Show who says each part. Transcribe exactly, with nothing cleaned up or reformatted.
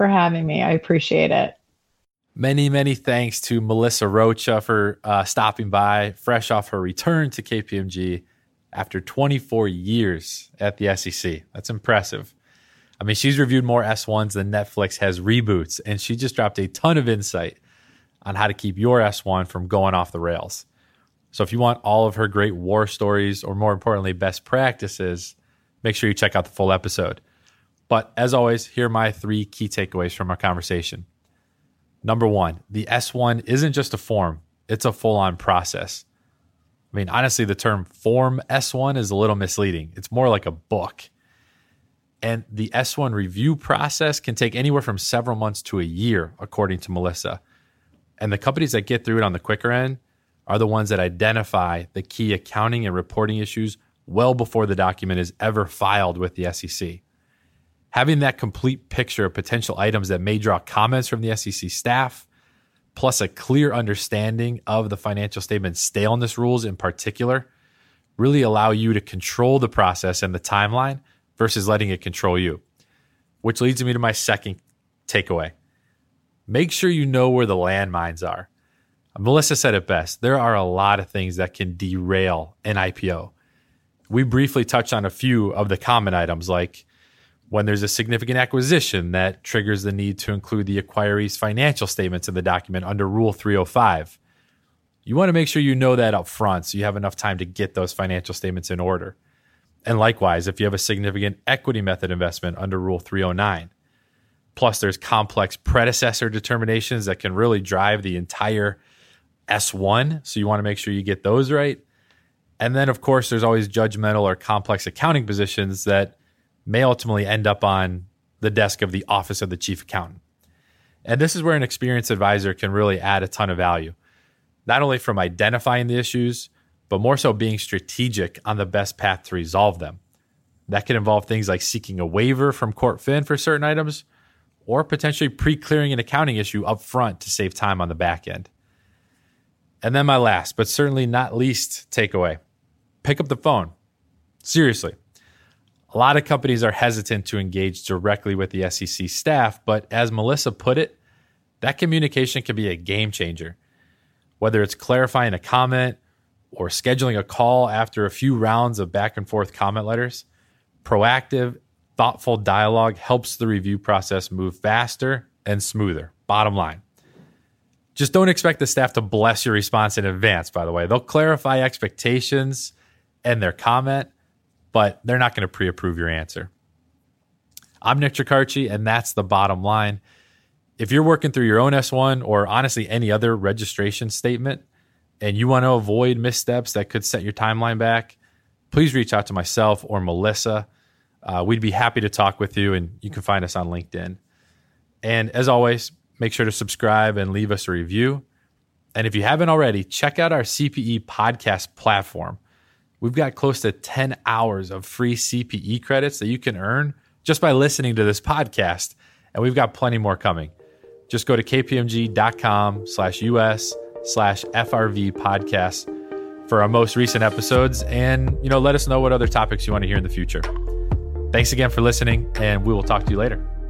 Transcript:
Speaker 1: for having me. I appreciate it.
Speaker 2: Many, many thanks to Melissa Rocha for uh, stopping by, fresh off her return to K P M G after twenty-four years at the S E C. That's impressive. I mean, she's reviewed more S ones than Netflix has reboots, and she just dropped a ton of insight on how to keep your S one from going off the rails. So if you want all of her great war stories, or more importantly, best practices, make sure you check out the full episode. But as always, here are my three key takeaways from our conversation. Number one, the S one isn't just a form, it's a full-on process. I mean, honestly, the term Form S one is a little misleading. It's more like a book. And the S one review process can take anywhere from several months to a year, according to Melissa. And the companies that get through it on the quicker end are the ones that identify the key accounting and reporting issues well before the document is ever filed with the S E C. Having that complete picture of potential items that may draw comments from the S E C staff, plus a clear understanding of the financial statement staleness rules in particular, really allow you to control the process and the timeline versus letting it control you. Which leads me to my second takeaway. Make sure you know where the landmines are. Melissa said it best. There are a lot of things that can derail an I P O. We briefly touched on a few of the common items, like when there's a significant acquisition that triggers the need to include the acquiree's financial statements in the document under Rule three oh five. You want to make sure you know that up front so you have enough time to get those financial statements in order. And likewise, if you have a significant equity method investment under Rule three oh nine. Plus, there's complex predecessor determinations that can really drive the entire S one, so you want to make sure you get those right. And then, of course, there's always judgmental or complex accounting positions that may ultimately end up on the desk of the Office of the Chief Accountant. And this is where an experienced advisor can really add a ton of value, not only from identifying the issues, but more so being strategic on the best path to resolve them. That can involve things like seeking a waiver from CorpFin for certain items, or potentially pre-clearing an accounting issue up front to save time on the back end. And then my last, but certainly not least takeaway, pick up the phone. Seriously. A lot of companies are hesitant to engage directly with the S E C staff, but as Melissa put it, that communication can be a game changer. Whether it's clarifying a comment or scheduling a call after a few rounds of back and forth comment letters, proactive, thoughtful dialogue helps the review process move faster and smoother. Bottom line. Just don't expect the staff to bless your response in advance, by the way. They'll clarify expectations and their comment, but they're not going to pre-approve your answer. I'm Nick Tricarci, and that's the bottom line. If you're working through your own S one or honestly any other registration statement and you want to avoid missteps that could set your timeline back, please reach out to myself or Melissa. Uh, we'd be happy to talk with you, and you can find us on LinkedIn. And as always, make sure to subscribe and leave us a review. And if you haven't already, check out our C P E podcast platform. We've got close to ten hours of free C P E credits that you can earn just by listening to this podcast. And we've got plenty more coming. Just go to kpmg.com slash US slash FRV podcast for our most recent episodes. And, you know, let us know what other topics you want to hear in the future. Thanks again for listening, and we will talk to you later.